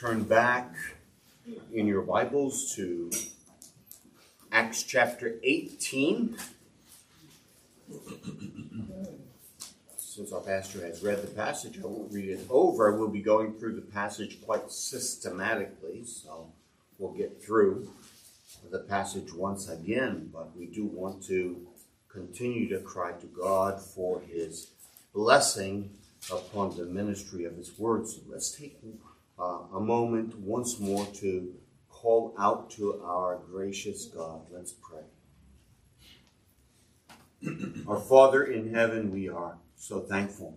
turn back in your Bibles to Acts chapter 18. Since our pastor has read the passage, I won't read it over. We'll be going through the passage quite systematically, so we'll get through the passage once again, but we do want to continue to cry to God for his blessing upon the ministry of his word. So let's take a moment once more to call out to our gracious God. Let's pray. Our Father in heaven, we are so thankful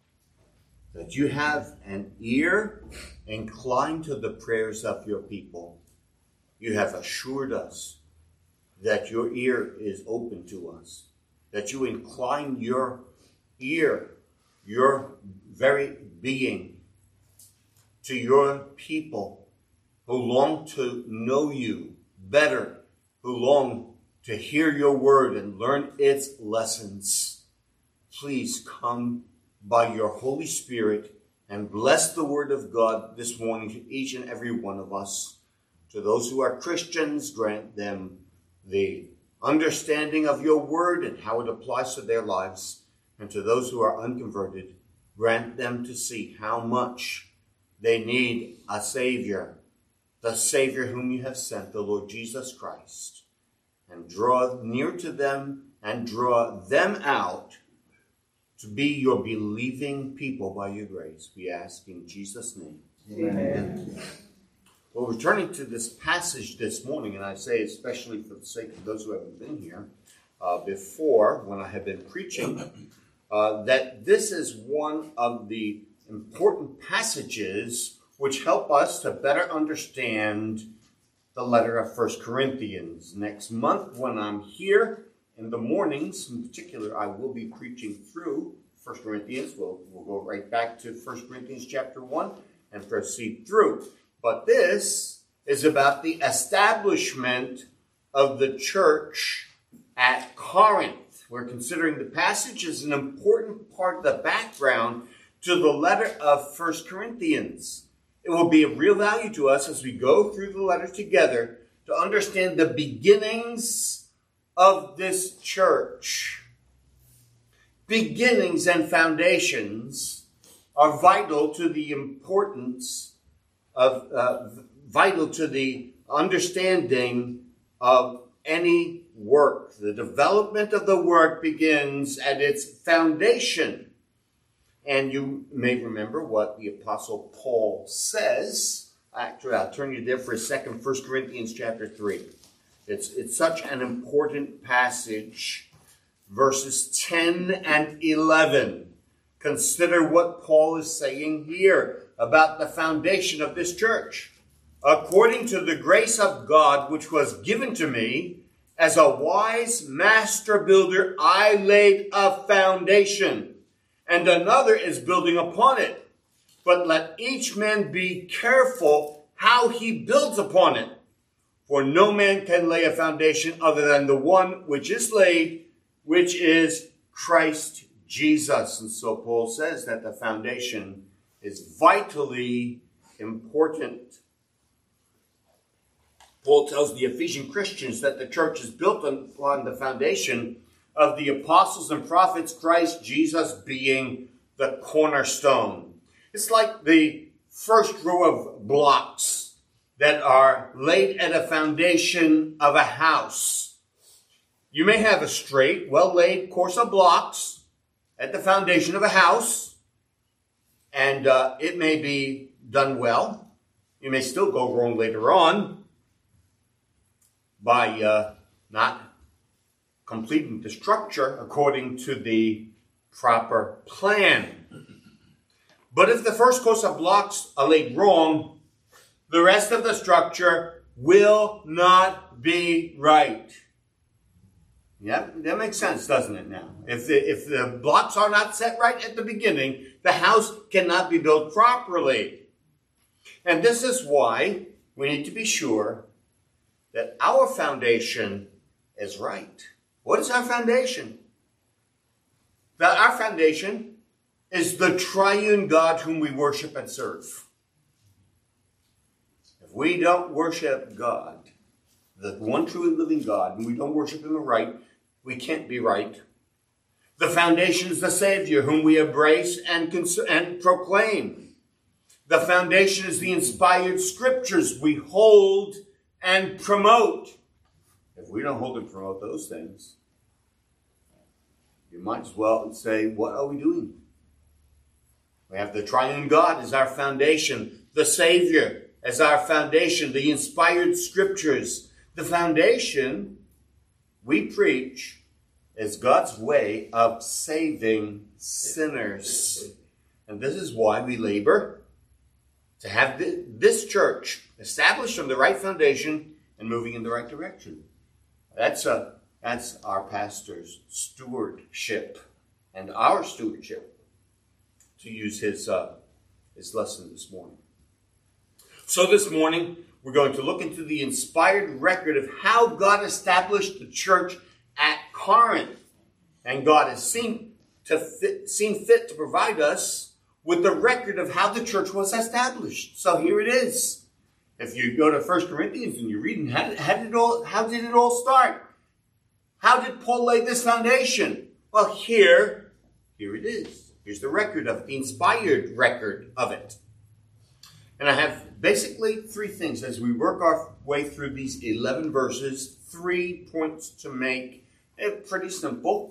that you have an ear inclined to the prayers of your people. You have assured us that your ear is open to us, that you incline your ear, your very being, to your people who long to know you better, who long to hear your word and learn its lessons. Please come by your Holy Spirit and bless the word of God this morning to each and every one of us. To those who are Christians, grant them the understanding of your word and how it applies to their lives. And to those who are unconverted, grant them to see how much they need a Savior, the Savior whom you have sent, the Lord Jesus Christ. And draw near to them and draw them out to be your believing people by your grace. We ask in Jesus' name. Amen. Well, returning to this passage this morning, and I say especially for the sake of those who haven't been here before when I have been preaching, that this is one of the important passages which help us to better understand the letter of 1 Corinthians. Next month when I'm here in the mornings, in particular, I will be preaching through 1 Corinthians. We'll go right back to 1 Corinthians chapter 1 and proceed through. But this is about the establishment of the church at Corinth. We're considering the passage as an important part of the background to the letter of 1 Corinthians. It will be of real value to us as we go through the letter together to understand the beginnings of this church. Beginnings and foundations are vital to the importance of, vital to the understanding of any work. The development of the work begins at its foundation. And you may remember what the Apostle Paul says. Actually, I'll turn you there for a second. 1 Corinthians chapter 3. It's such an important passage. Verses 10 and 11. Consider what Paul is saying here about the foundation of this church. According to the grace of God which was given to me, as a wise master builder, I laid a foundation, and another is building upon it. But let each man be careful how he builds upon it. For no man can lay a foundation other than the one which is laid, which is Christ Jesus. And so Paul says that the foundation is vitally important. Paul tells the Ephesian Christians that the church is built upon the foundation of the apostles and prophets, Christ Jesus being the cornerstone. It's like the first row of blocks that are laid at a foundation of a house. You may have a straight, well-laid course of blocks at the foundation of a house, and it may be done well. You may still go wrong later on by not completing the structure according to the proper plan. But if the first course of blocks are laid wrong, the rest of the structure will not be right. Yeah, that makes sense, doesn't it now? If the blocks are not set right at the beginning, the house cannot be built properly. And this is why we need to be sure that our foundation is right. What is our foundation? That our foundation is the triune God whom we worship and serve. If we don't worship God, the one true and living God, and we don't worship him right, we can't be right. The foundation is the Savior, whom we embrace and proclaim. The foundation is the inspired scriptures we hold and promote. If we don't hold and promote those things, you might as well say, what are we doing? We have the triune God as our foundation, the Savior as our foundation, the inspired scriptures. The foundation we preach is God's way of saving sinners. And this is why we labor to have this church established on the right foundation and moving in the right direction. That's our pastor's stewardship and our stewardship, to use his lesson this morning. So this morning, we're going to look into the inspired record of how God established the church at Corinth. And God has seen fit to provide us with the record of how the church was established. So here it is. If you go to 1 Corinthians and you're reading, how did it all start? How did Paul lay this foundation? Well, here it is. Here's the record of the inspired record of it. And I have basically 3 things as we work our way through these 11 verses, 3 points to make. They're pretty simple.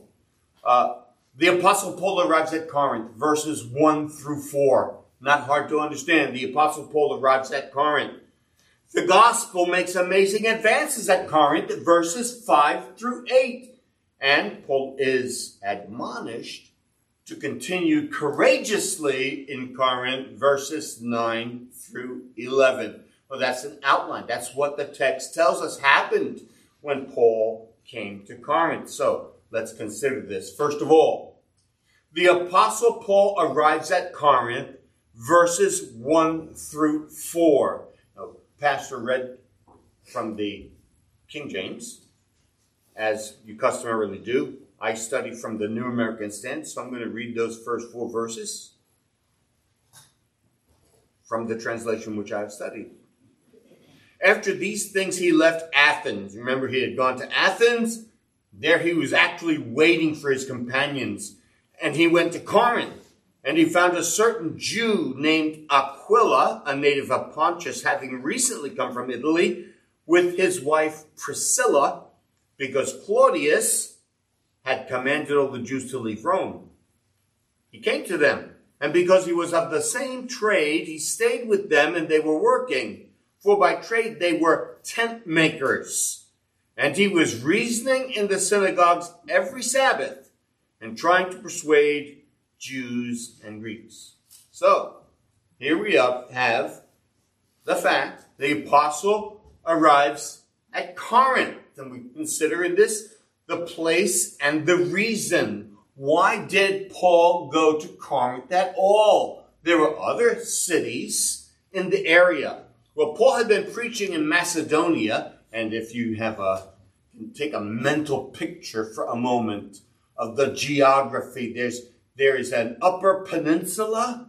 The Apostle Paul arrives at Corinth, verses 1 through 4. Not hard to understand. The Apostle Paul arrives at Corinth. The gospel makes amazing advances at Corinth, verses 5 through 8. And Paul is admonished to continue courageously in Corinth, verses 9 through 11. Well, that's an outline. That's what the text tells us happened when Paul came to Corinth. So let's consider this. First of all, the Apostle Paul arrives at Corinth, verses 1 through 4. Now, Pastor read from the King James, as you customarily do. I study from the New American Standard, so I'm going to read those first 4 verses from the translation which I have studied. After these things, he left Athens. Remember, he had gone to Athens. There he was actually waiting for his companions. And he went to Corinth. And he found a certain Jew named Aquila, a native of Pontus, having recently come from Italy, with his wife Priscilla, because Claudius had commanded all the Jews to leave Rome. He came to them. And because he was of the same trade, he stayed with them, and they were working. For by trade they were tent makers. And he was reasoning in the synagogues every Sabbath and trying to persuade Jews and Greeks. So, here we have the fact the apostle arrives at Corinth. And we consider in this the place and the reason. Why did Paul go to Corinth at all? There were other cities in the area. Well, Paul had been preaching in Macedonia, and if you take a mental picture for a moment of the geography, there is an upper peninsula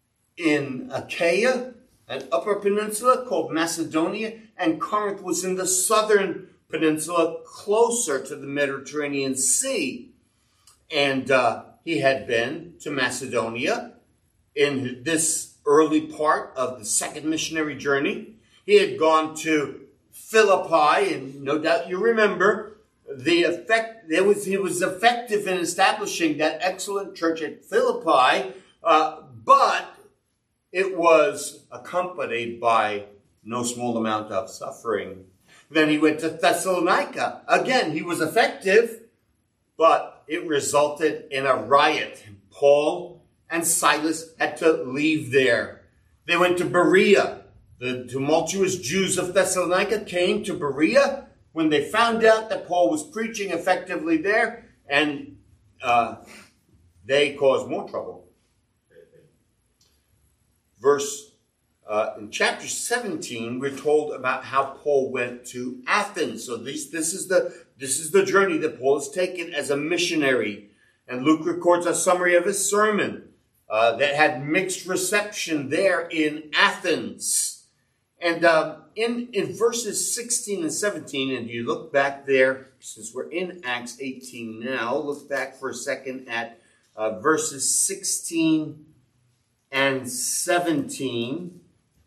in Achaia, an upper peninsula called Macedonia, and Corinth was in the southern peninsula closer to the Mediterranean Sea. And he had been to Macedonia in this early part of the second missionary journey. He had gone to Philippi, and no doubt you remember he was effective in establishing that excellent church at Philippi, but it was accompanied by no small amount of suffering. Then he went to Thessalonica. Again, he was effective, but it resulted in a riot. Paul and Silas had to leave there. They went to Berea. The tumultuous Jews of Thessalonica came to Berea when they found out that Paul was preaching effectively there, and they caused more trouble. In chapter 17, we're told about how Paul went to Athens. So this is the journey that Paul has taken as a missionary. And Luke records a summary of his sermon that had mixed reception there in Athens. And in verses 16 and 17, and you look back there, since we're in Acts 18 now, look back for a second at verses 16 and 17.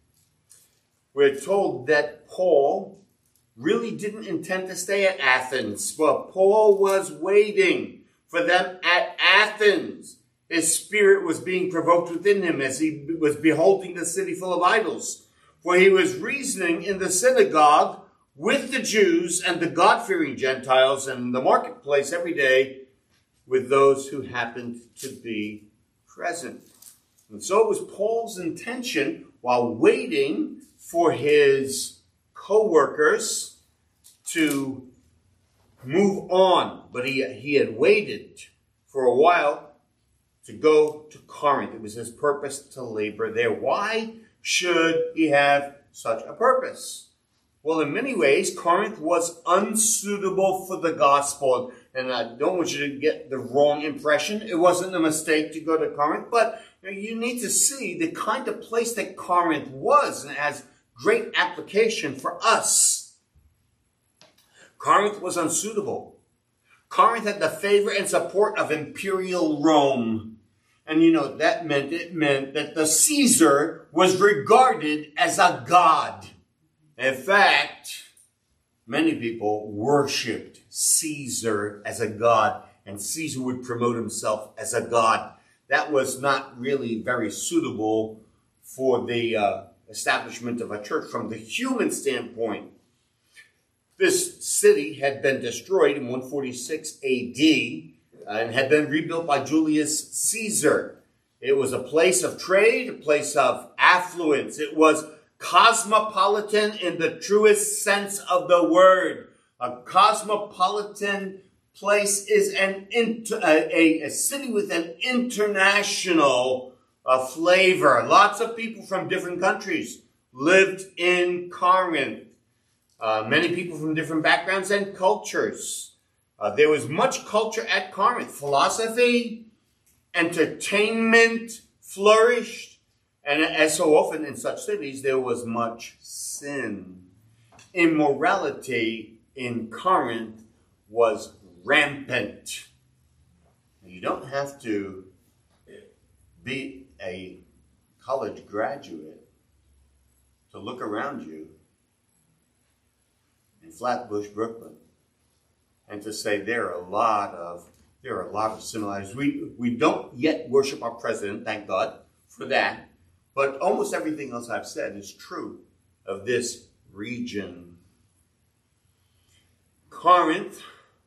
We're told that Paul really didn't intend to stay at Athens, but Paul was waiting for them at Athens. His spirit was being provoked within him as he was beholding the city full of idols. For he was reasoning in the synagogue with the Jews and the God-fearing Gentiles and in the marketplace every day with those who happened to be present. And so it was Paul's intention, while waiting for his co-workers to move on, but he had waited for a while to go to Corinth. It was his purpose to labor there. Why should he have such a purpose? Well, in many ways, Corinth was unsuitable for the gospel. And I don't want you to get the wrong impression. It wasn't a mistake to go to Corinth, but you need to see the kind of place that Corinth was, and it has great application for us. Corinth was unsuitable. Corinth had the favor and support of imperial Rome. And you know what that meant? It meant that the Caesar was regarded as a god. In fact, many people worshipped Caesar as a god, and Caesar would promote himself as a god. That was not really very suitable for the establishment of a church from the human standpoint. This city had been destroyed in 146 AD and had been rebuilt by Julius Caesar. It was a place of trade, a place of affluence. It was cosmopolitan in the truest sense of the word. A cosmopolitan place is a city with an international flavor. Lots of people from different countries lived in Corinth. Many people from different backgrounds and cultures. There was much culture at Corinth. Philosophy, entertainment flourished. And as so often in such cities, there was much sin. Immorality in Corinth was rampant. You don't have to be a college graduate to look around you in Flatbush, Brooklyn, and to say there are a lot of similarities. We don't yet worship our president, thank God for that. But almost everything else I've said is true of this region. Corinth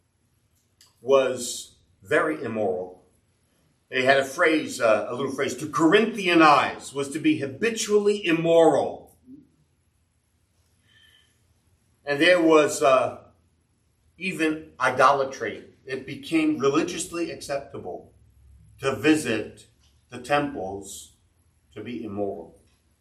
was very immoral. They had a little phrase, to Corinthianize, was to be habitually immoral. And there was even idolatry. It became religiously acceptable to visit the temples to be immoral.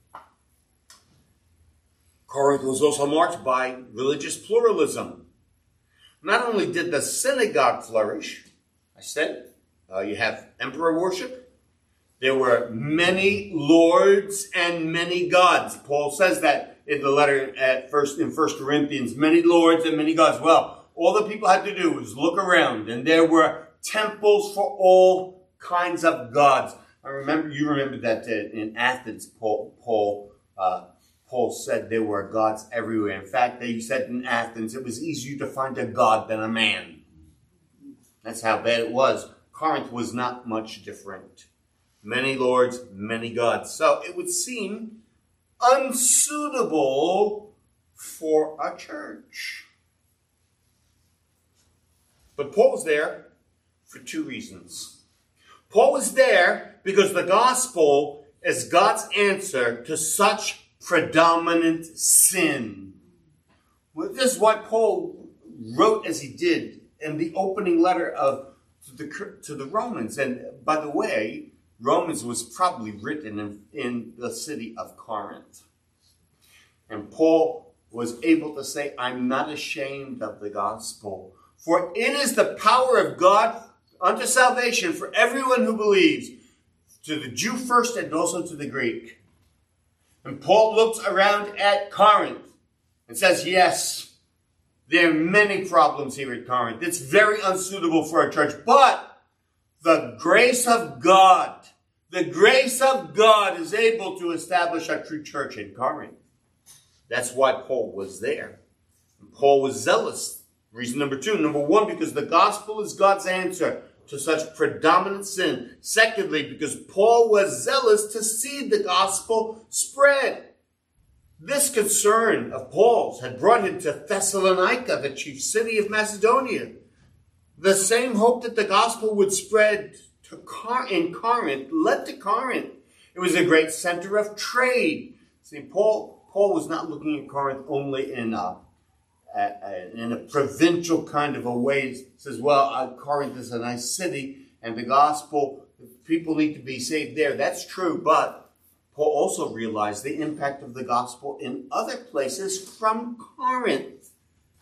Corinth was also marked by religious pluralism. Not only did the synagogue flourish, I said, you have emperor worship. There were many lords and many gods. Paul says that in the letter in 1 Corinthians, many lords and many gods. Well, all the people had to do was look around, and there were temples for all kinds of gods. You remember that in Athens, Paul said there were gods everywhere. In fact, they said in Athens it was easier to find a god than a man. That's how bad it was. Corinth was not much different. Many lords, many gods. So it would seem unsuitable for a church. But Paul was there for two reasons. Paul was there because the gospel is God's answer to such predominant sin. Well, this is why Paul wrote as he did in the opening letter to the Romans. And by the way, Romans was probably written in the city of Corinth. And Paul was able to say, I'm not ashamed of the gospel, for it is the power of God unto salvation for everyone who believes, to the Jew first and also to the Greek. And Paul looks around at Corinth and says, yes, there are many problems here at Corinth. It's very unsuitable for a church. But the grace of God is able to establish a true church in Corinth. That's why Paul was there. And Paul was zealous. Reason number two. Number one, because the gospel is God's answer to such predominant sin. Secondly, because Paul was zealous to see the gospel spread. This concern of Paul's had brought him to Thessalonica, the chief city of Macedonia. The same hope that the gospel would spread in Corinth led to Corinth. It was a great center of trade. See, Paul was not looking at Corinth only in a provincial kind of a way. He says, well, Corinth is a nice city, and the gospel, people need to be saved there. That's true, but Paul also realized the impact of the gospel in other places from Corinth.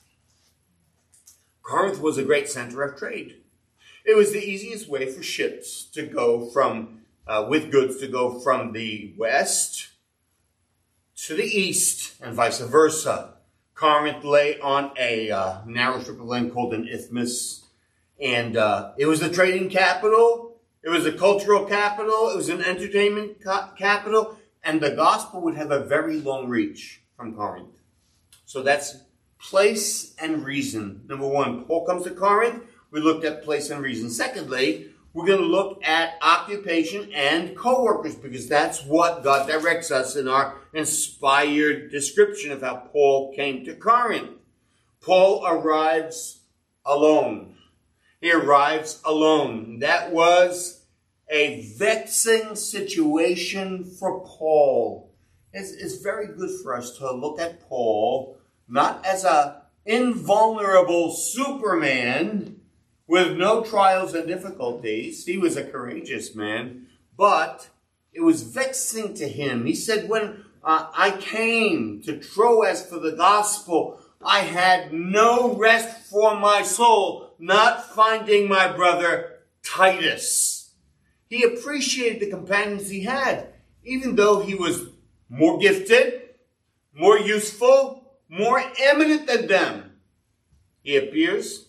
Corinth was a great center of trade. It was the easiest way for ships to go with goods to go from the west to the east and vice versa. Corinth lay on a narrow strip of land called an isthmus, and it was the trading capital, it was a cultural capital, it was an entertainment capital, and the gospel would have a very long reach from Corinth. So that's place and reason. Number one, Paul comes to Corinth. We looked at place and reason. Secondly, we're going to look at occupation and co-workers, because that's what God directs us in our inspired description of how Paul came to Corinth. Paul arrives alone. He arrives alone. That was a vexing situation for Paul. It's very good for us to look at Paul not as an invulnerable Superman with no trials and difficulties. He was a courageous man, but it was vexing to him. He said, when I came to Troas for the gospel, I had no rest for my soul, not finding my brother Titus. He appreciated the companions he had, even though he was more gifted, more useful, more eminent than them. He appears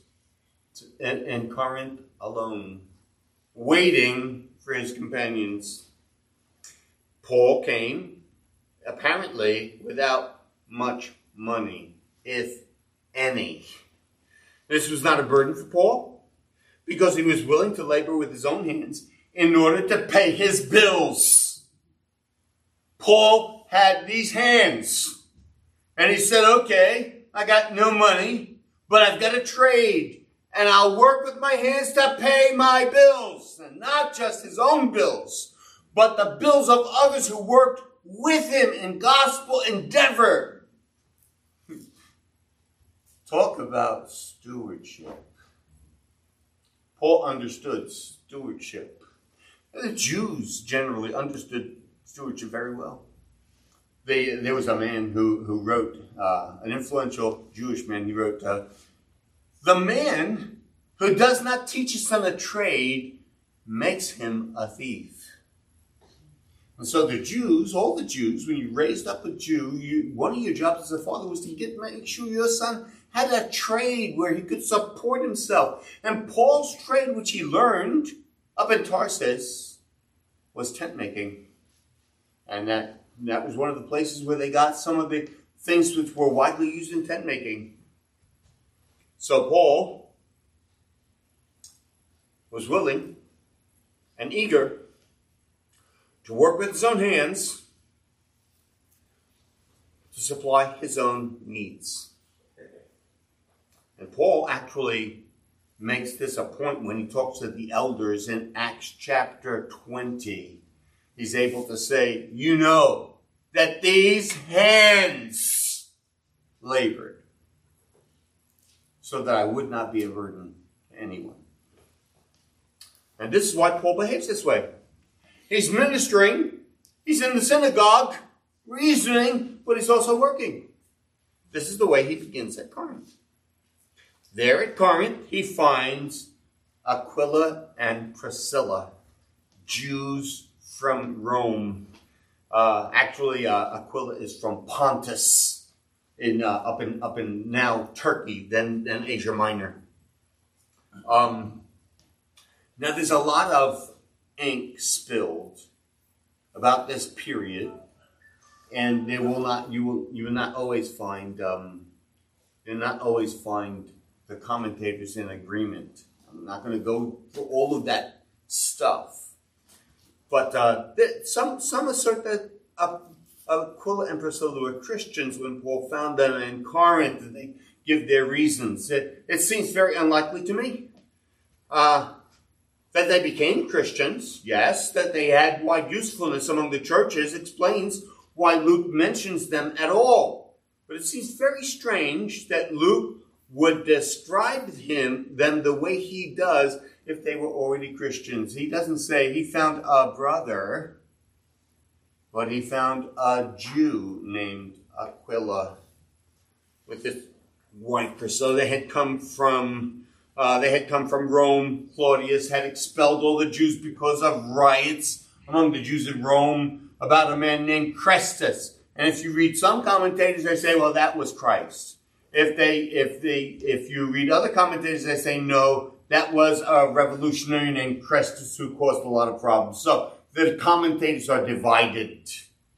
in Corinth alone, waiting for his companions. Paul came, apparently, without much money, if any. This was not a burden for Paul, because he was willing to labor with his own hands in order to pay his bills. Paul had these hands, and he said, okay, I got no money, but I've got a trade. And I'll work with my hands to pay my bills. And not just his own bills, but the bills of others who worked with him in gospel endeavor. Talk about stewardship. Paul understood stewardship. The Jews generally understood stewardship very well. There was a man who wrote, an influential Jewish man, he wrote, the man who does not teach his son a trade makes him a thief. And so the Jews, all the Jews, when you raised up a Jew, one of your jobs as a father was to make sure your son had a trade where he could support himself. And Paul's trade, which he learned up in Tarsus, was tent making. And that was one of the places where they got some of the things which were widely used in tent making. So Paul was willing and eager to work with his own hands to supply his own needs. And Paul actually makes this a point when he talks to the elders in Acts chapter 20. He's able to say, you know that these hands labored so that I would not be a burden to anyone. And this is why Paul behaves this way. He's ministering, he's in the synagogue, reasoning, but he's also working. This is the way he begins at Corinth. There at Corinth, he finds Aquila and Priscilla, Jews from Rome. Aquila is from Pontus, up in now Turkey, then Asia Minor. Now there's a lot of ink spilled about this period, and you will not always find the commentators in agreement. I'm not going to go through all of that stuff. But some assert that Aquila and Priscilla were Christians when Paul found them in Corinth, and they give their reasons. It seems very unlikely to me that they became Christians. Yes, that they had wide usefulness among the churches explains why Luke mentions them at all. But it seems very strange that Luke would describe them the way he does if they were already Christians. He doesn't say he found a brother, but he found a Jew named Aquila with his wife Priscilla. They had come from Rome. Claudius had expelled all the Jews because of riots among the Jews in Rome about a man named Chrestus. And if you read some commentators, they say, well, that was Christ. If you read other commentators, they say, no, that was a revolutionary named Chrestus who caused a lot of problems. So the commentators are divided.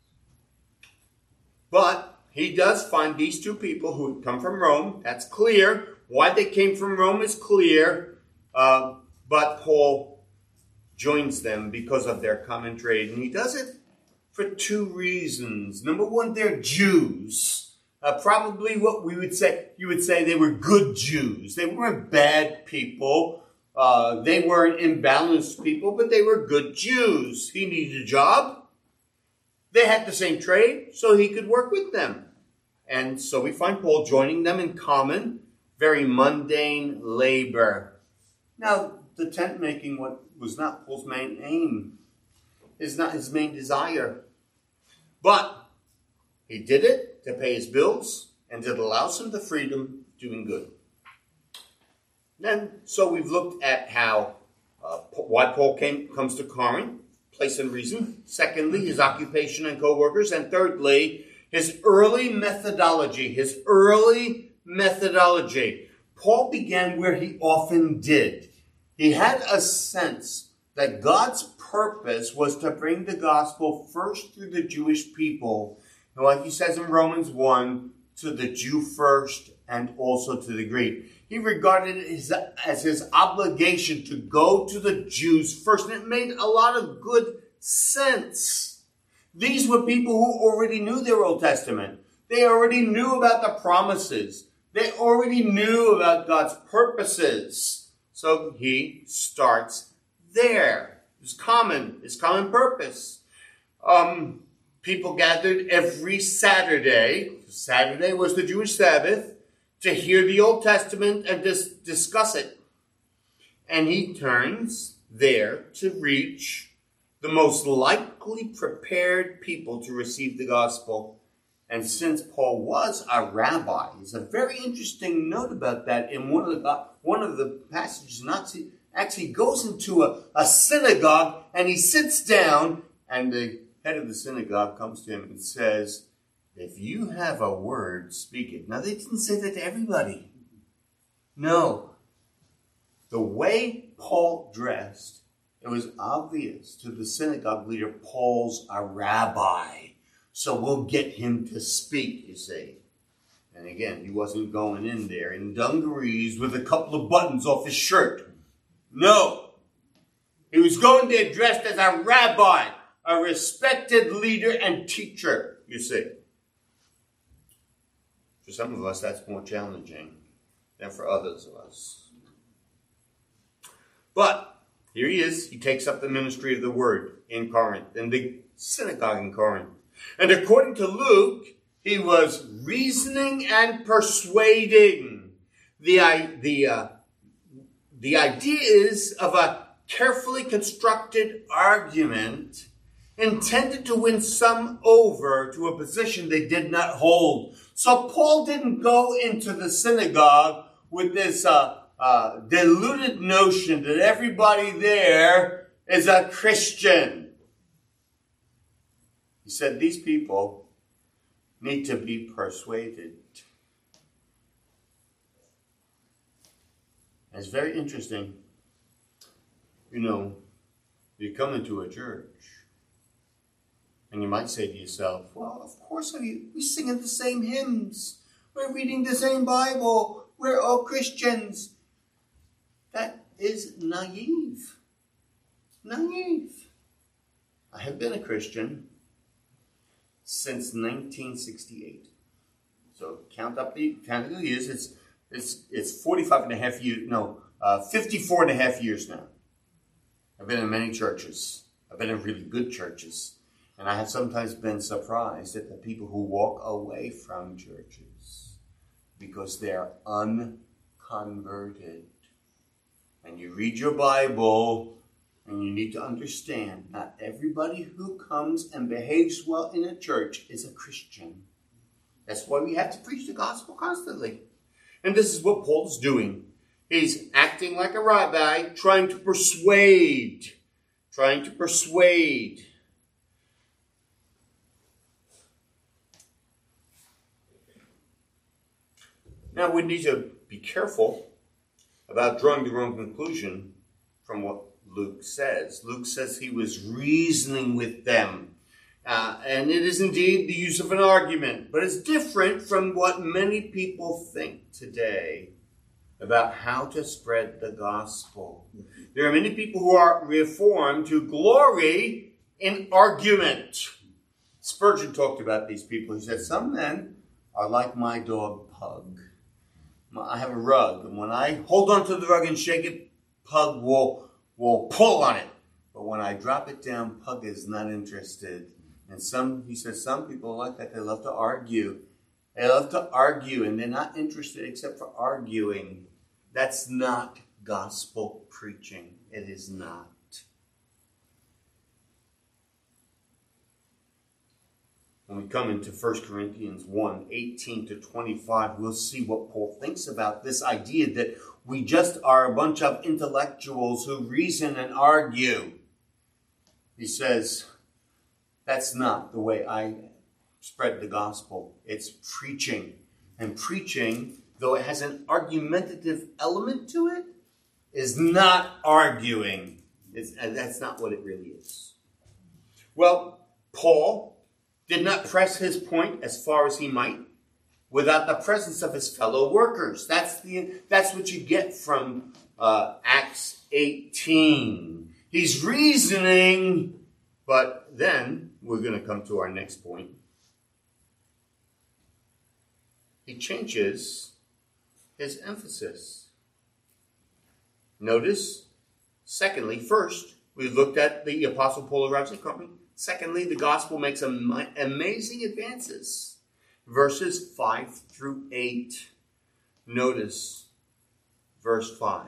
But he does find these two people who had come from Rome. That's clear. Why they came from Rome is clear. But Paul joins them because of their common trade. And he does it for two reasons. Number one, they're Jews. Probably what you would say they were good Jews. They weren't bad people. They weren't imbalanced people, but they were good Jews. He needed a job. They had the same trade, so he could work with them. And so we find Paul joining them in common, very mundane labor. Now, the tent making was not Paul's main aim, is not his main desire. But he did it to pay his bills, and it allows him the freedom of doing good. So we've looked at why Paul comes to Corinth, place and reason. Secondly, his occupation and co-workers. And thirdly, his early methodology. Paul began where he often did. He had a sense that God's purpose was to bring the gospel first through the Jewish people, and like he says in Romans 1, to the Jew first and also to the Greek. He regarded it as his obligation to go to the Jews first. And it made a lot of good sense. These were people who already knew their Old Testament. They already knew about the promises. They already knew about God's purposes. So he starts there. His common purpose. People gathered every Saturday. Saturday was the Jewish Sabbath, to hear the Old Testament and discuss it. And he turns there to reach the most likely prepared people to receive the gospel. And since Paul was a rabbi, there's a very interesting note about that in one of the passages. Nazi actually goes into a synagogue, and he sits down, and the head of the synagogue comes to him and says, if you have a word, speak it. Now, they didn't say that to everybody. No. The way Paul dressed, it was obvious to the synagogue leader, Paul's a rabbi. So we'll get him to speak, you see. And again, he wasn't going in there in dungarees with a couple of buttons off his shirt. No. He was going there dressed as a rabbi, a respected leader and teacher, you see. For some of us, that's more challenging than for others of us. But here he is. He takes up the ministry of the word in Corinth, in the synagogue in Corinth. And according to Luke, he was reasoning and persuading. The idea is of a carefully constructed argument intended to win some over to a position they did not hold. So Paul didn't go into the synagogue with this deluded notion that everybody there is a Christian. He said these people need to be persuaded. It's very interesting. You come into a church and you might say to yourself, well, of course we sing the same hymns. We're reading the same Bible. We're all Christians. That is naive. Naive. I have been a Christian since 1968. So count the years. It's 45 and a half years. 54 and a half years now. I've been in many churches. I've been in really good churches. And I have sometimes been surprised at the people who walk away from churches because they're unconverted. And you read your Bible, and you need to understand, not everybody who comes and behaves well in a church is a Christian. That's why we have to preach the gospel constantly. And this is what Paul is doing. He's acting like a rabbi, trying to persuade. Now we need to be careful about drawing the wrong conclusion from what Luke says. Luke says he was reasoning with them. And it is indeed the use of an argument. But it's different from what many people think today about how to spread the gospel. There are many people who are reformed who glory in argument. Spurgeon talked about these people. He said, some men are like my dog Pug. I have a rug, and when I hold on to the rug and shake it, Pug will pull on it. But when I drop it down, Pug is not interested. And he says, some people are like that. They love to argue. And they're not interested except for arguing. That's not gospel preaching. It is not. When we come into 1 Corinthians 1, 18 to 25, we'll see what Paul thinks about this idea that we just are a bunch of intellectuals who reason and argue. He says, that's not the way I spread the gospel. It's preaching. And preaching, though it has an argumentative element to it, is not arguing. That's not what it really is. Well, Paul did not press his point as far as he might without the presence of his fellow workers. That's what you get from Acts 18. He's reasoning, but then we're going to come to our next point. He changes his emphasis. Notice, first, we looked at the Apostle Paul arrives at Corinth. Secondly, the gospel makes amazing advances. Verses 5 through 8. Notice verse 5.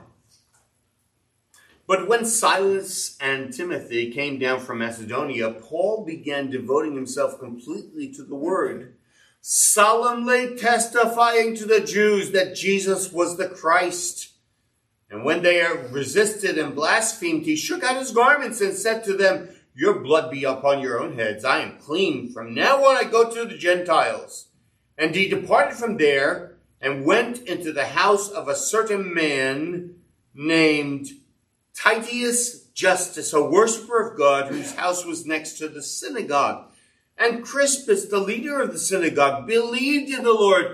But when Silas and Timothy came down from Macedonia, Paul began devoting himself completely to the word, solemnly testifying to the Jews that Jesus was the Christ. And when they resisted and blasphemed, he shook out his garments and said to them, your blood be upon your own heads. I am clean. From now on I go to the Gentiles. And he departed from there and went into the house of a certain man named Titius Justus, a worshiper of God, whose house was next to the synagogue. And Crispus, the leader of the synagogue, believed in the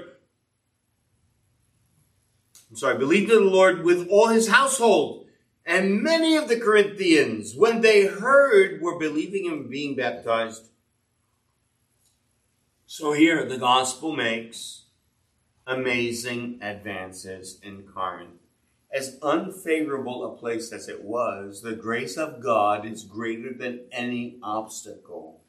Lord with all his household. And many of the Corinthians, when they heard, were believing and being baptized. So here the gospel makes amazing advances in Corinth. As unfavorable a place as it was, the grace of God is greater than any obstacle.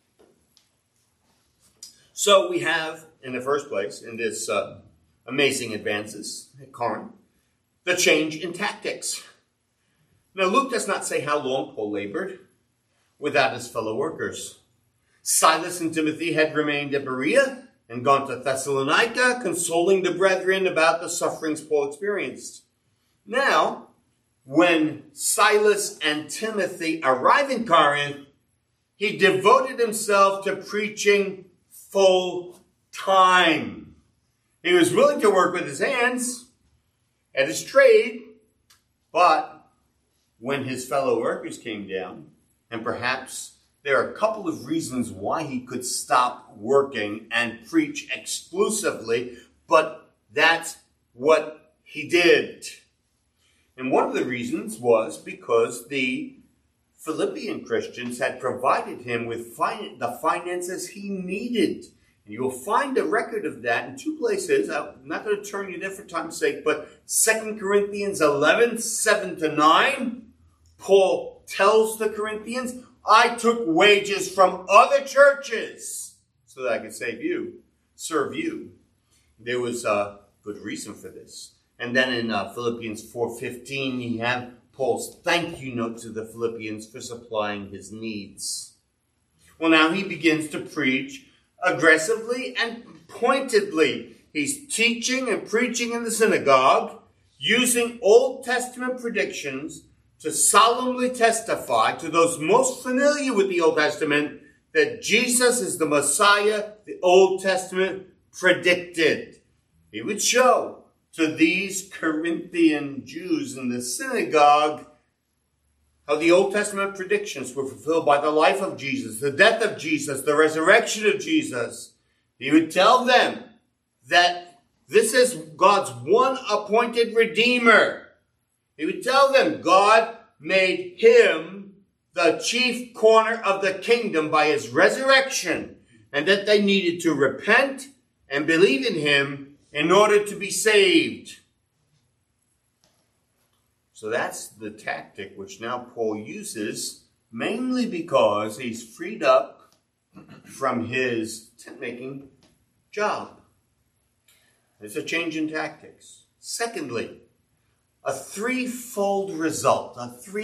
So we have, in the first place, in this amazing advances at Corinth, the change in tactics. Now, Luke does not say how long Paul labored without his fellow workers. Silas and Timothy had remained at Berea and gone to Thessalonica, consoling the brethren about the sufferings Paul experienced. Now, when Silas and Timothy arrive in Corinth, he devoted himself to preaching full time. He was willing to work with his hands at his trade, but when his fellow workers came down, and perhaps there are a couple of reasons why he could stop working and preach exclusively, but that's what he did. And one of the reasons was because the Philippian Christians had provided him with the finances he needed. And you'll find a record of that in two places. I'm not going to turn you there for time's sake, but 2 Corinthians 11, 7-9, Paul tells the Corinthians, I took wages from other churches so that I could serve you. There was a good reason for this. And then in Philippians 4:15, you have Paul's thank you note to the Philippians for supplying his needs. Well, now he begins to preach aggressively and pointedly. He's teaching and preaching in the synagogue, using Old Testament predictions to solemnly testify to those most familiar with the Old Testament that Jesus is the Messiah the Old Testament predicted. He would show to these Corinthian Jews in the synagogue how the Old Testament predictions were fulfilled by the life of Jesus, the death of Jesus, the resurrection of Jesus. He would tell them that this is God's one appointed Redeemer. He would tell them God made him the chief corner of the kingdom by his resurrection, and that they needed to repent and believe in him in order to be saved. So that's the tactic which now Paul uses, mainly because he's freed up from his tent-making job. It's a change in tactics. Secondly, a threefold result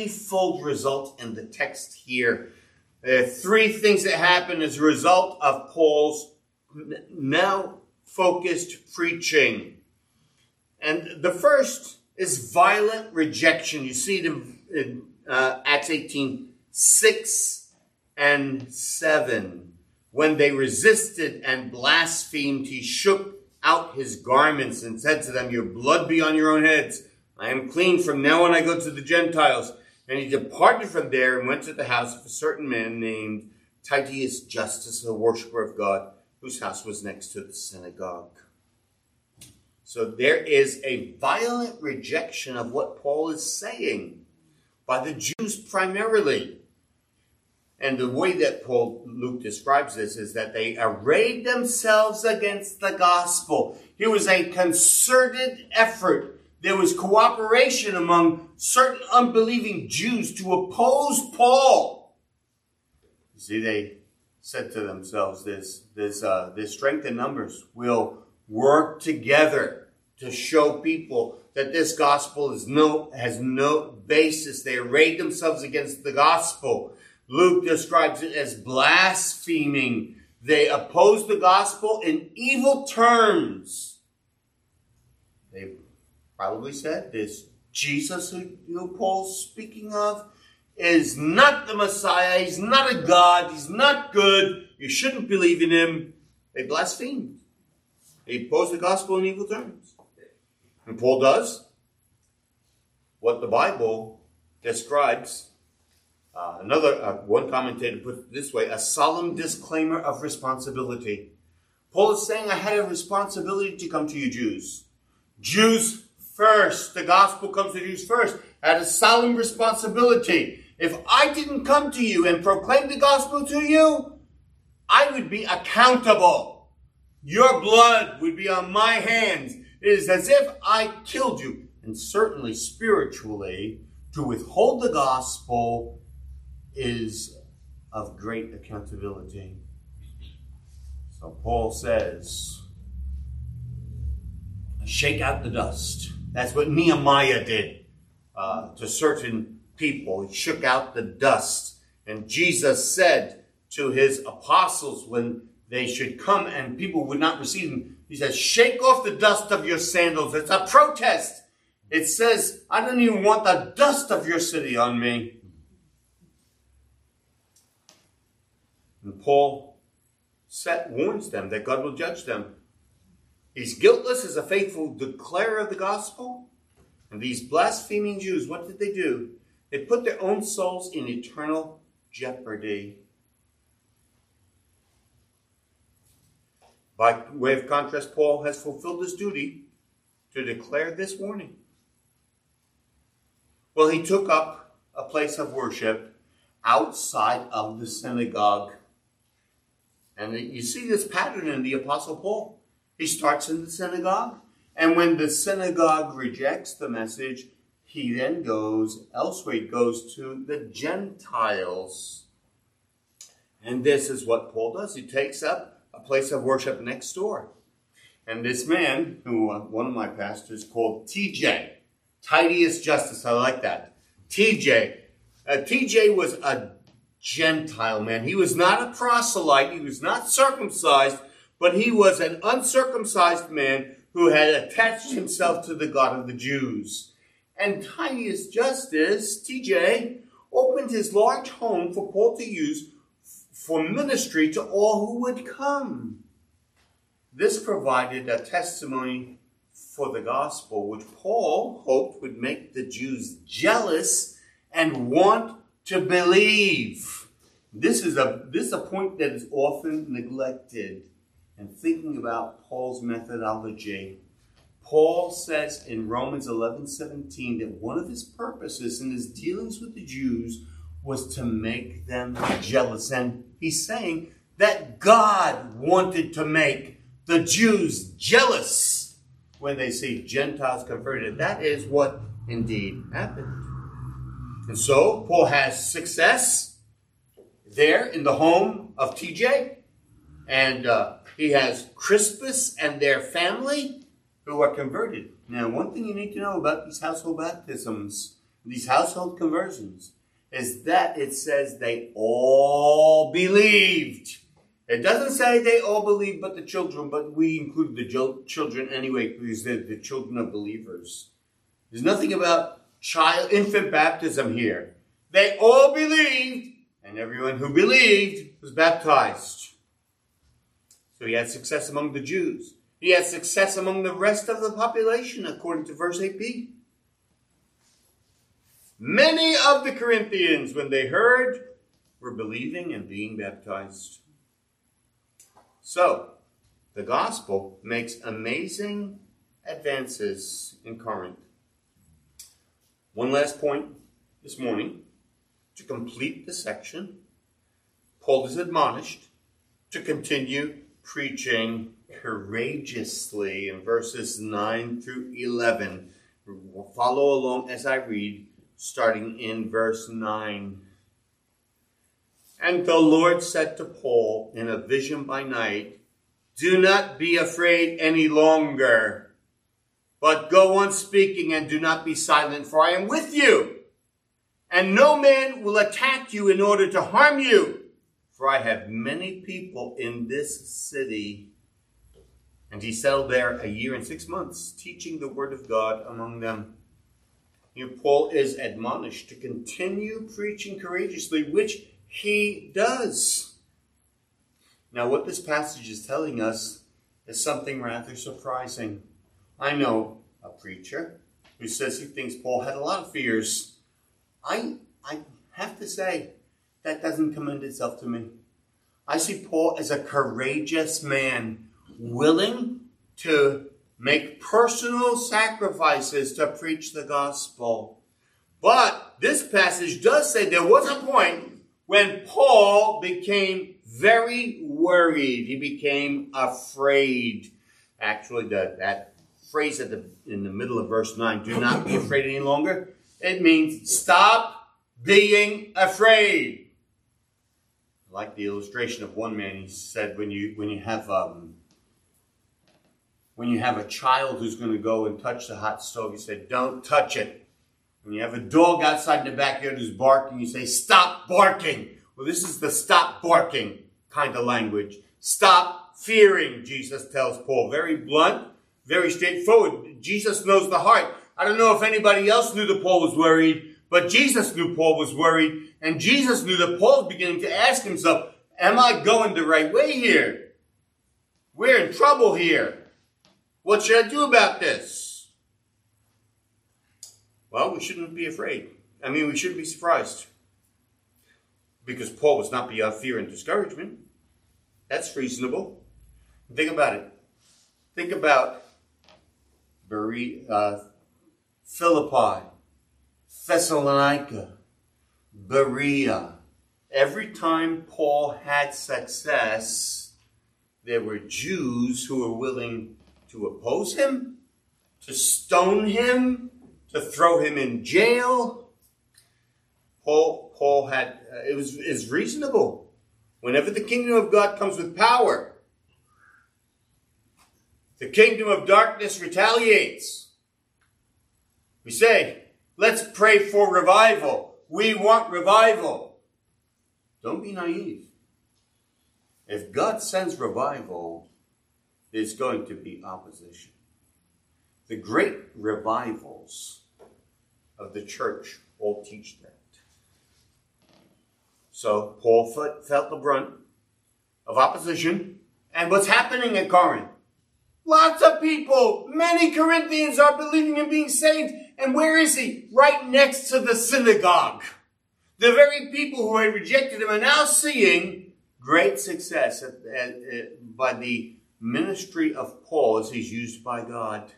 in the text here. There are three things that happen as a result of Paul's now focused preaching. And the first is violent rejection. You see it in Acts 18, 6 and 7. When they resisted and blasphemed, he shook out his garments and said to them, your blood be on your own heads. I am clean. From now on I go to the Gentiles. And he departed from there and went to the house of a certain man named Titius Justus, a worshiper of God, whose house was next to the synagogue. So there is a violent rejection of what Paul is saying by the Jews primarily. And the way that Luke describes this is that they arrayed themselves against the gospel. It was a concerted effort. There was cooperation among certain unbelieving Jews to oppose Paul. You see, they said to themselves, there's strength in numbers. We'll work together to show people that this gospel has no basis. They arrayed themselves against the gospel. Luke describes it as blaspheming. They opposed the gospel in evil terms. They probably said this Jesus who Paul's speaking of is not the Messiah. He's not a God. He's not good. You shouldn't believe in him. They blasphemed. They opposed the gospel in evil terms. And Paul does what the Bible describes. One commentator put it this way, a solemn disclaimer of responsibility. Paul is saying, I had a responsibility to come to you Jews. Jews first. The gospel comes to Jews first. I had a solemn responsibility. If I didn't come to you and proclaim the gospel to you, I would be accountable. Your blood would be on my hands. It is as if I killed you. And certainly spiritually, to withhold the gospel is of great accountability. So Paul says, shake out the dust. That's what Nehemiah did to certain people. He shook out the dust. And Jesus said to his apostles when they should come and people would not receive them, he says, shake off the dust of your sandals. It's a protest. It says, I don't even want the dust of your city on me. And Paul warns them that God will judge them. He's guiltless as a faithful declarer of the gospel. And these blaspheming Jews, what did they do? They put their own souls in eternal jeopardy. By way of contrast, Paul has fulfilled his duty to declare this warning. Well, he took up a place of worship outside of the synagogue. And you see this pattern in the Apostle Paul. He starts in the synagogue, and when the synagogue rejects the message, he then goes elsewhere. He goes to the Gentiles. And this is what Paul does. He takes up a place of worship next door. And this man, who one of my pastors called TJ, Titius Justus, I like that. TJ was a Gentile man. He was not a proselyte. He was not circumcised, but he was an uncircumcised man who had attached himself to the God of the Jews. And Titius Justus, TJ, opened his large home for Paul to use for ministry to all who would come. This provided a testimony for the gospel, which Paul hoped would make the Jews jealous and want to believe. This is a point that is often neglected. And thinking about Paul's methodology, Paul says in Romans 11:17 that one of his purposes in his dealings with the Jews was to make them jealous. And he's saying that God wanted to make the Jews jealous when they see Gentiles converted. That is what indeed happened. And so Paul has success there in the home of TJ. And he has Crispus and their family who are converted. Now, one thing you need to know about these household baptisms, these household conversions, is that it says they all believed. It doesn't say they all believed but the children, but we include the children anyway because they're the children of believers. There's nothing about infant baptism here. They all believed, and everyone who believed was baptized. So he had success among the Jews. He had success among the rest of the population, according to verse 8b. Many of the Corinthians, when they heard, were believing and being baptized. So, the gospel makes amazing advances in Corinth. One last point this morning. To complete the section, Paul is admonished to continue preaching courageously in verses 9 through 11. Follow along as I read, starting in verse 9. And the Lord said to Paul in a vision by night, "Do not be afraid any longer, but go on speaking and do not be silent, for I am with you. And no man will attack you in order to harm you, for I have many people in this city." And he settled there 1 year and 6 months, teaching the word of God among them. Here Paul is admonished to continue preaching courageously, which he does. Now, what this passage is telling us is something rather surprising. I know a preacher who says he thinks Paul had a lot of fears. I have to say, that doesn't commend itself to me. I see Paul as a courageous man, willing to make personal sacrifices to preach the gospel. But this passage does say there was a point when Paul became very worried. He became afraid. Actually, that phrase in the middle of verse 9, "do not be afraid any longer," it means stop being afraid. I like the illustration of one man. He said, when you have a child who's going to go and touch the hot stove, you say, "Don't touch it." When you have a dog outside in the backyard who's barking, you say, "Stop barking." Well, this is the stop barking kind of language. Stop fearing, Jesus tells Paul. Very blunt, very straightforward. Jesus knows the heart. I don't know if anybody else knew that Paul was worried, but Jesus knew Paul was worried, and Jesus knew that Paul was beginning to ask himself, am I going the right way here? We're in trouble here. What should I do about this? Well, we shouldn't be afraid. We shouldn't be surprised. Because Paul was not beyond fear and discouragement. That's reasonable. Think about it. Think about Philippi, Thessalonica, Berea. Every time Paul had success, there were Jews who were willing to oppose him, to stone him, to throw him in jail. Paul had, it's reasonable. Whenever the kingdom of God comes with power, the kingdom of darkness retaliates. We say, let's pray for revival. We want revival. Don't be naive. If God sends revival, there's going to be opposition. The great revivals of the church all teach that. So Paul felt the brunt of opposition. And what's happening at Corinth? Lots of people, many Corinthians are believing and being saved. And where is he? Right next to the synagogue. The very people who had rejected him are now seeing great success by the ministry of Paul as he's used by God.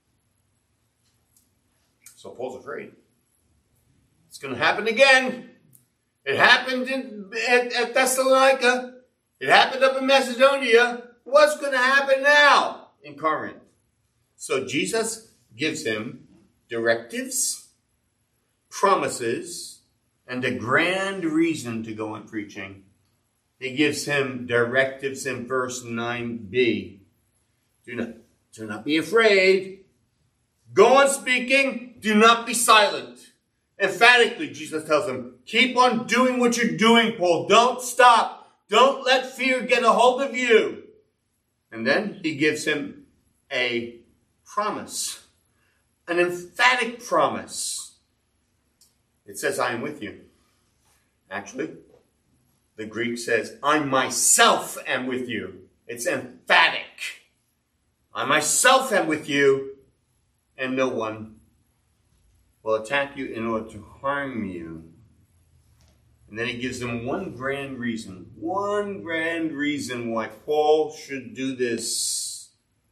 So Paul's afraid. It's going to happen again. It happened at Thessalonica. It happened up in Macedonia. What's going to happen now in Corinth? So Jesus gives him directives, promises, and a grand reason to go on preaching. He gives him directives in verse 9b. Do not be afraid. Go on speaking. Do not be silent. Emphatically, Jesus tells him, keep on doing what you're doing, Paul. Don't stop. Don't let fear get a hold of you. And then he gives him a promise, an emphatic promise. It says, I am with you. Actually, the Greek says, I myself am with you. It's emphatic. I myself am with you, and no one will attack you in order to harm you. And then he gives them one grand reason why Paul should do this.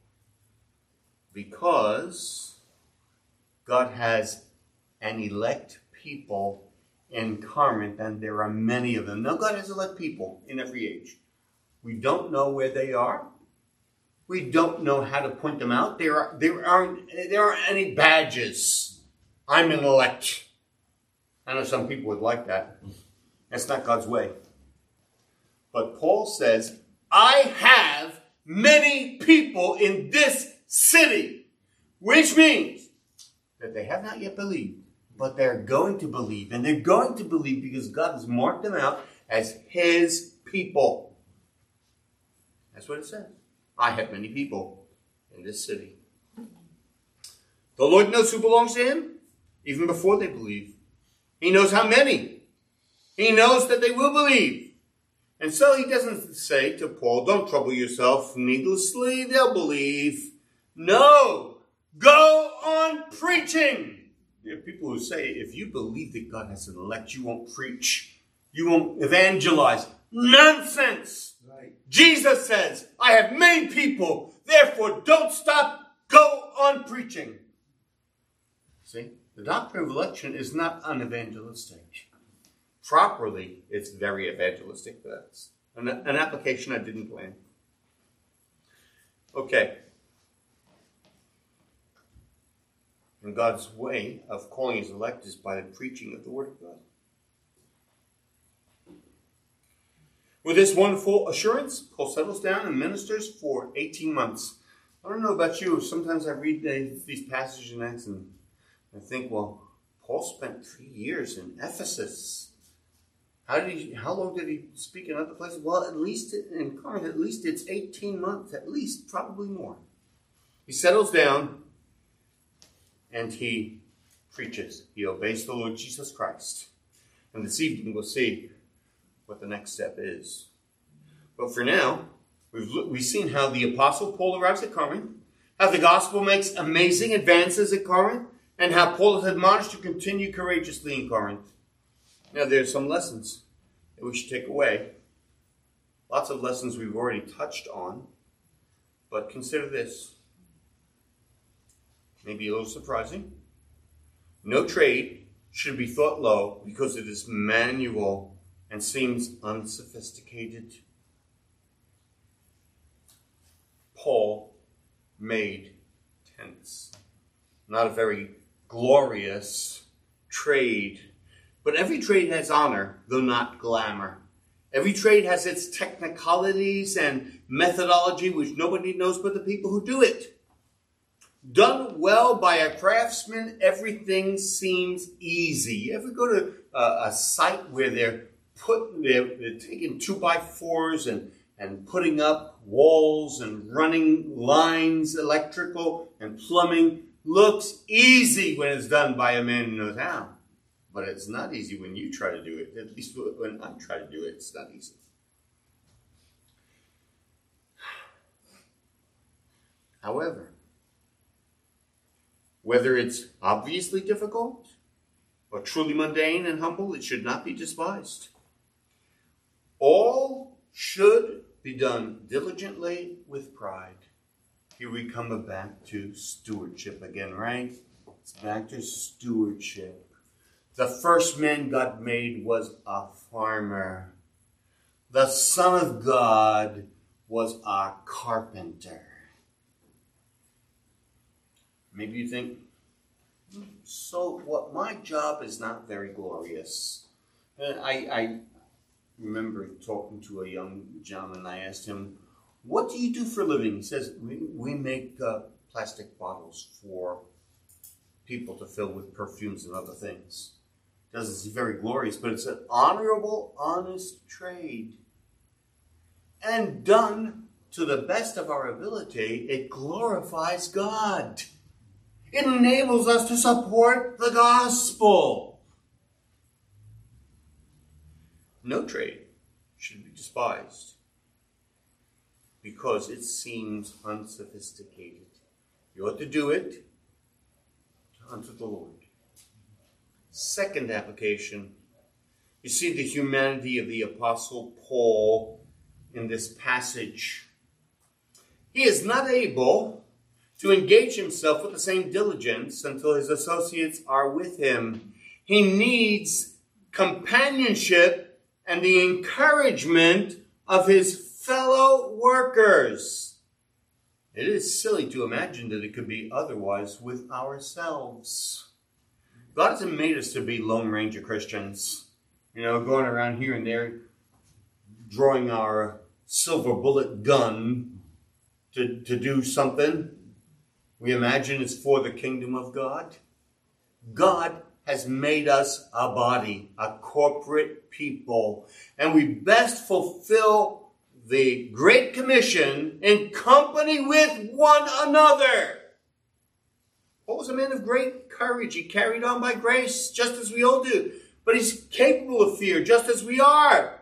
Because God has an elect people in Corinth, and there are many of them. Now, God has elect people in every age. We don't know where they are. We don't know how to point them out. There aren't any badges. I'm an elect. I know some people would like that. That's not God's way. But Paul says, I have many people in this city, which means that they have not yet believed, but they're going to believe. And they're going to believe because God has marked them out as his people. That's what it says. I have many people in this city. The Lord knows who belongs to him, even before they believe. He knows how many. He knows that they will believe. And so he doesn't say to Paul, don't trouble yourself needlessly, they'll believe. No, go on preaching. There are people who say, if you believe that God has an elect, you won't preach. You won't evangelize. Nonsense. Right. Jesus says, I have many people, therefore don't stop, go on preaching. See, the doctrine of election is not unevangelistic. Properly, it's very evangelistic. That's an application I didn't plan. Okay. And God's way of calling his elect is by the preaching of the Word of God. With this wonderful assurance, Paul settles down and ministers for 18 months. I don't know about you. Sometimes I read these passages in Acts and I think, well, Paul spent 3 years in Ephesus. How long did he speak in other places? Well, at least in Corinth, at least it's 18 months, at least, probably more. He settles down and he preaches. He obeys the Lord Jesus Christ. And this evening we'll see what the next step is. But for now, we've seen how the Apostle Paul arrives at Corinth, how the gospel makes amazing advances at Corinth, and how Paul is admonished to continue courageously in Corinth. Now, there's some lessons that we should take away. Lots of lessons we've already touched on, but consider this. Maybe a little surprising. No trade should be thought low because it is manual and seems unsophisticated. Paul made tents. Not a very glorious trade, but every trade has honor, though not glamour. Every trade has its technicalities and methodology which nobody knows but the people who do it. Done well by a craftsman, everything seems easy. You ever go to a site where they're taking 2x4s and putting up walls and running lines, electrical and plumbing? Looks easy when it's done by a man who knows how. But it's not easy when you try to do it. At least when I try to do it, it's not easy. However, whether it's obviously difficult or truly mundane and humble, it should not be despised. All should be done diligently with pride. Here we come back to stewardship again, right? It's back to stewardship. The first man God made was a farmer. The Son of God was a carpenter. Maybe you think, so what? My job is not very glorious. I remember talking to a young gentleman. I asked him, what do you do for a living? He says, we make plastic bottles for people to fill with perfumes and other things. Doesn't seem very glorious, but it's an honorable, honest trade. And done to the best of our ability, it glorifies God. It enables us to support the gospel. No trade should be despised because it seems unsophisticated. You ought to do it unto the Lord. Second application, you see the humanity of the Apostle Paul in this passage. He is not able to engage himself with the same diligence until his associates are with him. He needs companionship and the encouragement of his fellow workers. It is silly to imagine that it could be otherwise with ourselves. God hasn't made us to be Lone Ranger Christians, going around here and there, drawing our silver bullet gun to do something we imagine it's for the kingdom of God. God has made us a body, a corporate people, and we best fulfill the Great Commission in company with one another. Paul was a man of great courage. He carried on by grace, just as we all do. But he's capable of fear, just as we are.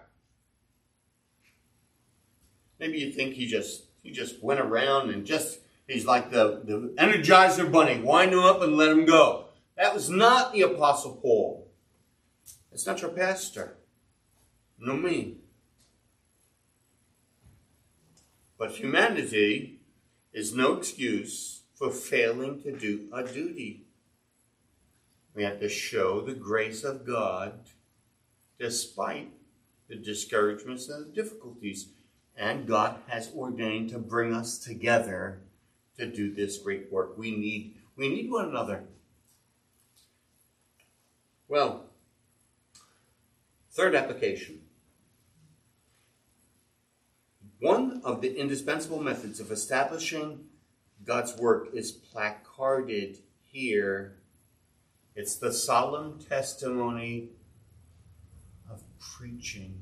Maybe you think he just went around and he's like the Energizer Bunny. Wind him up and let him go. That was not the Apostle Paul. It's not your pastor. No me. But humanity is no excuse for failing to do a duty. We have to show the grace of God despite the discouragements and the difficulties. And God has ordained to bring us together to do this great work. We need one another. Well, third application. One of the indispensable methods of establishing God's work is placarded here. It's the solemn testimony of preaching.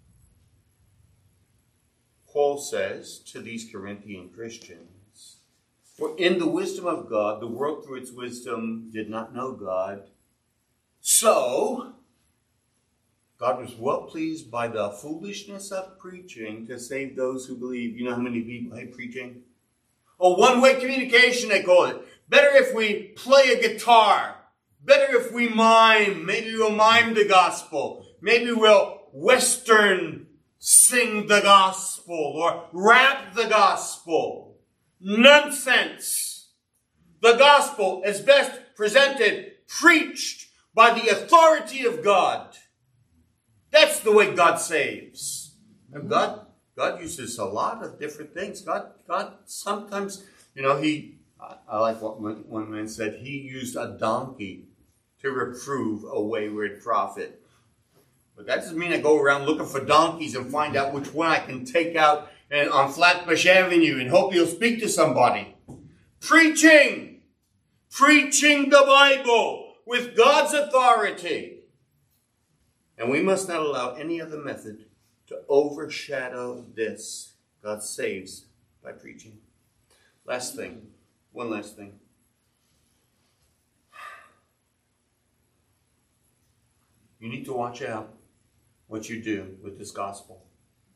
Paul says to these Corinthian Christians, for in the wisdom of God, the world through its wisdom did not know God. So, God was well pleased by the foolishness of preaching to save those who believe. You know how many people hate preaching? Oh, one-way communication, they call it. Better if we play a guitar. Better if we mime. Maybe we'll mime the gospel. Maybe we'll Western sing the gospel or rap the gospel. Nonsense. The gospel is best presented, preached by the authority of God. That's the way God saves. And God uses a lot of different things. God sometimes, I like what one man said, he used a donkey to reprove a wayward prophet. But that doesn't mean I go around looking for donkeys and find out which one I can take out on Flatbush Avenue and hope he'll speak to somebody. Preaching the Bible with God's authority. And we must not allow any other method to overshadow this. God saves by preaching. One last thing. You need to watch out what you do with this gospel.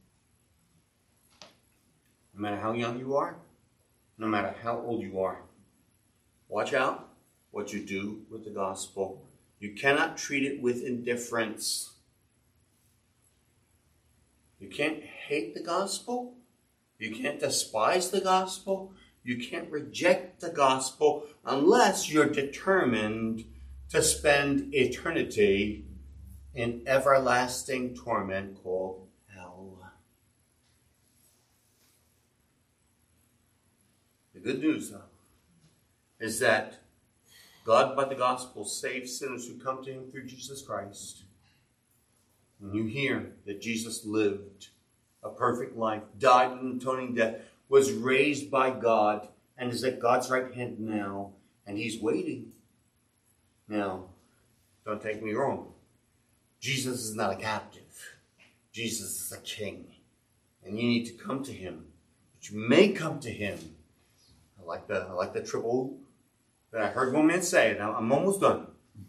No matter how young you are, no matter how old you are, watch out what you do with the gospel. You cannot treat it with indifference. You can't hate the gospel. You can't despise the gospel. You can't reject the gospel unless you're determined to spend eternity in everlasting torment called hell. The good news, though, is that God, by the gospel, saves sinners who come to him through Jesus Christ. When you hear that Jesus lived a perfect life, died an atoning death, was raised by God, and is at God's right hand now, and he's waiting. Now, don't take me wrong. Jesus is not a captive. Jesus is a king. And you need to come to him. But you may come to him. I like the triple that I heard one man say, and I'm almost done.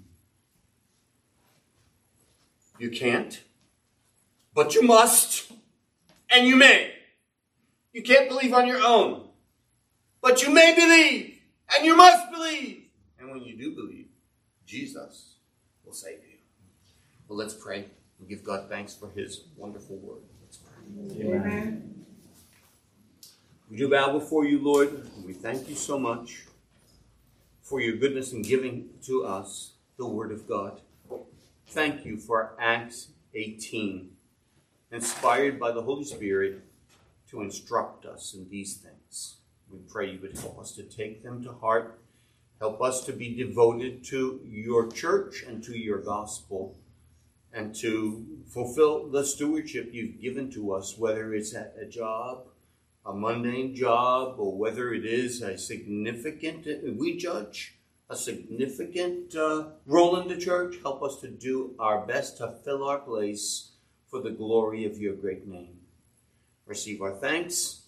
You can't, but you must, and you may. You can't believe on your own, but you may believe, and you must believe. And when you do believe, Jesus will save you. Well, let's pray and give God thanks for his wonderful word. Let's pray. Amen. We do bow before you, Lord, and we thank you so much for your goodness in giving to us the word of God. Thank you for Acts 18, inspired by the Holy Spirit to instruct us in these things. We pray you would help us to take them to heart. Help us to be devoted to your church and to your gospel, and to fulfill the stewardship you've given to us, whether it's at a job, a mundane job, or whether it is a significant, we judge, a significant role in the church. Help us to do our best to fill our place for the glory of your great name. Receive our thanks.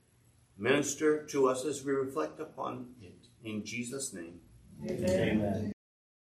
Minister to us as we reflect upon it. In Jesus' name. Amen. Amen.